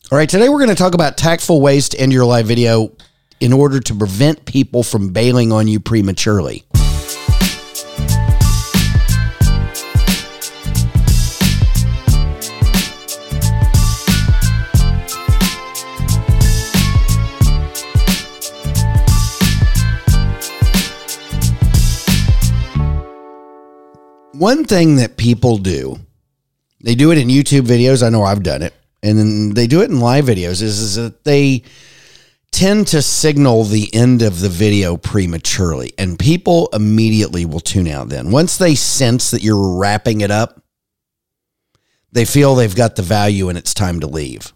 All right, today we're going to talk about tactful ways to end your live video in order to prevent people from bailing on you prematurely. One thing that people do, they do it in YouTube videos. I know I've done it. And then they do it in live videos, is that they tend to signal the end of the video prematurely. And people immediately will tune out then. Once they sense that you're wrapping it up, they feel they've got the value and it's time to leave.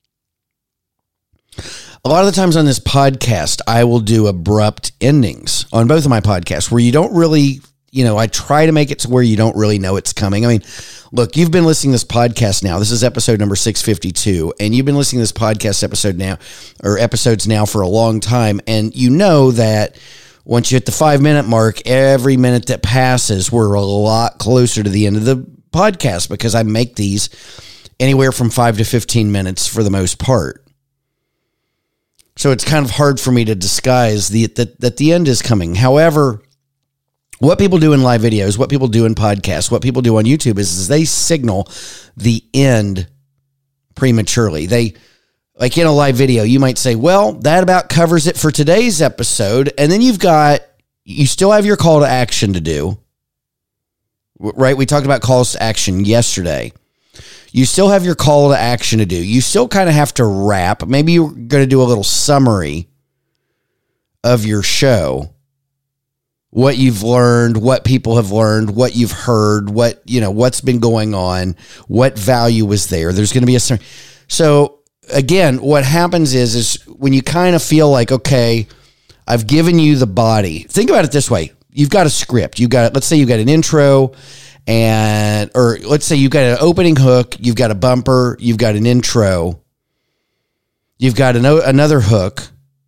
A lot of the times on this podcast, I will do abrupt endings on both of my podcasts where you don't really... I try to make it to where you don't really know it's coming. I mean, look, you've been listening to this podcast now. This is episode number 652, and you've been listening to this podcast episodes now for a long time. And you know that once you hit the 5-minute mark, every minute that passes, we're a lot closer to the end of the podcast because I make these anywhere from 5 to 15 minutes for the most part. So it's kind of hard for me to disguise that the end is coming. However, what people do in live videos, what people do in podcasts, what people do on YouTube is they signal the end prematurely. They, like in a live video, you might say, well, that about covers it for today's episode. And then you still have your call to action to do, right? We talked about calls to action yesterday. You still have your call to action to do. You still kind of have to wrap. Maybe you're going to do a little summary of your show. What you've learned, what people have learned, what you've heard, what's been going on, what value was there. There's going to be so again, what happens is when you kind of feel like, okay, I've given you the body. Think about it this way. You've got a script. Let's say you've got an intro or let's say you've got an opening hook. You've got a bumper. You've got an intro. You've got another hook.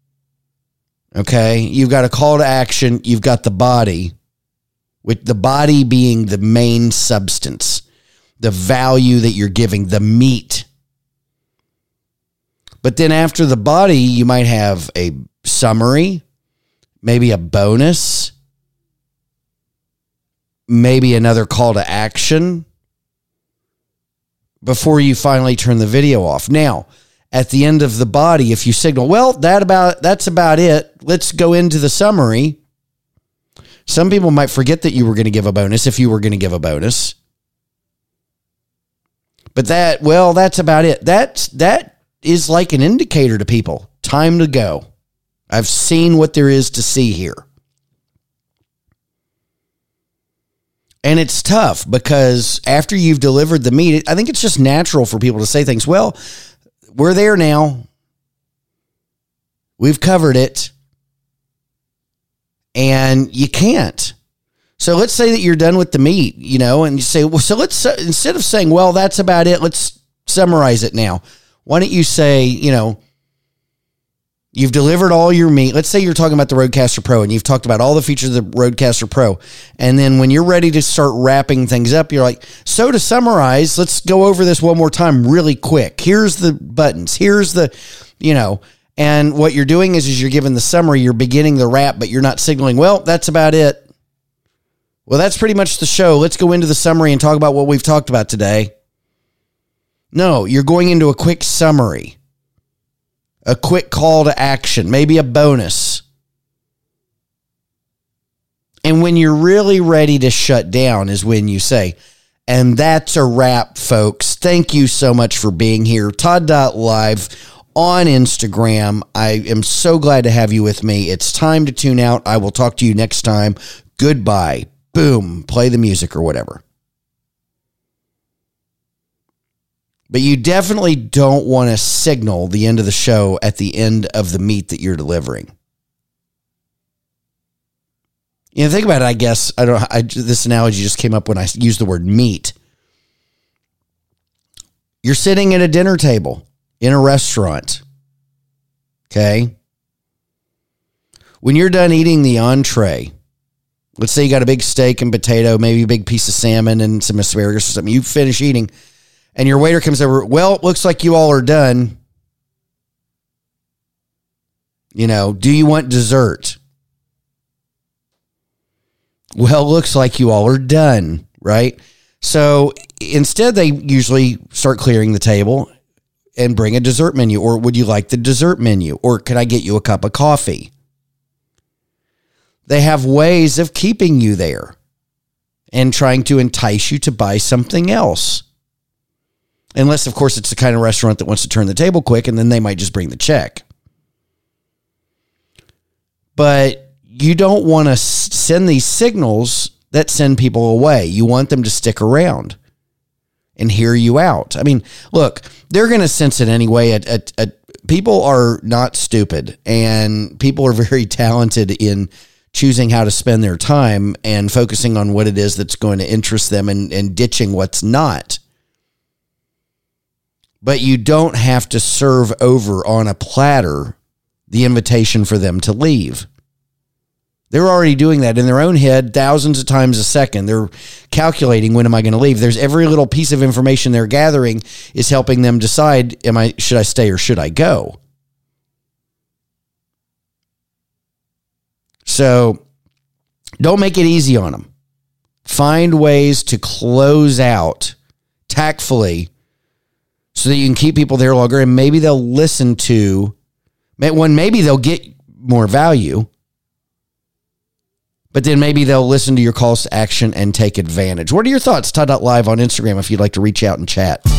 Okay, you've got a call to action, you've got the body, with the body being the main substance, the value that you're giving, the meat. But then after the body, you might have a summary, maybe a bonus, maybe another call to action before you finally turn the video off. Now, at the end of the body, if you signal, well, that's about it. Let's go into the summary. Some people might forget that you were going to give a bonus if you were going to give a bonus. But that's about it. That is like an indicator to people. Time to go. I've seen what there is to see here. And it's tough because after you've delivered the meat, I think it's just natural for people to say things, well, we're there now. We've covered it. And you can't. So let's say that you're done with the meat, and you say, well, so let's, instead of saying, well, that's about it, let's summarize it now. Why don't you say, you've delivered all your meat. Let's say you're talking about the Rodecaster Pro and you've talked about all the features of the Rodecaster Pro. And then when you're ready to start wrapping things up, you're like, so to summarize, let's go over this one more time really quick. Here's the buttons. Here's the, and what you're doing is you're giving the summary, you're beginning the wrap, but you're not signaling, well, that's about it. Well, that's pretty much the show. Let's go into the summary and talk about what we've talked about today. No, you're going into a quick summary. A quick call to action, maybe a bonus. And when you're really ready to shut down is when you say, and that's a wrap, folks. Thank you so much for being here. Todd.live on Instagram. I am so glad to have you with me. It's time to tune out. I will talk to you next time. Goodbye. Boom. Play the music or whatever. But you definitely don't want to signal the end of the show at the end of the meat that you're delivering. Think about it, I guess. This analogy just came up when I used the word meat. You're sitting at a dinner table in a restaurant. Okay? When you're done eating the entree, let's say you got a big steak and potato, maybe a big piece of salmon and some asparagus or something. You finish eating. And your waiter comes over, well, it looks like you all are done. Do you want dessert? Well, looks like you all are done, right? So instead, they usually start clearing the table and bring a dessert menu. Or would you like the dessert menu? Or could I get you a cup of coffee? They have ways of keeping you there and trying to entice you to buy something else. Unless, of course, it's the kind of restaurant that wants to turn the table quick, and then they might just bring the check. But you don't want to send these signals that send people away. You want them to stick around and hear you out. I mean, look, they're going to sense it anyway. People are not stupid, and people are very talented in choosing how to spend their time and focusing on what it is that's going to interest them and ditching what's not. But you don't have to serve over on a platter the invitation for them to leave. They're already doing that in their own head thousands of times a second. They're calculating, when am I going to leave? There's every little piece of information they're gathering is helping them decide, should I stay or should I go? So don't make it easy on them. Find ways to close out tactfully so that you can keep people there longer, and maybe they'll listen to, maybe they'll get more value, but then maybe they'll listen to your calls to action and take advantage. What are your thoughts? Todd.live on Instagram if you'd like to reach out and chat.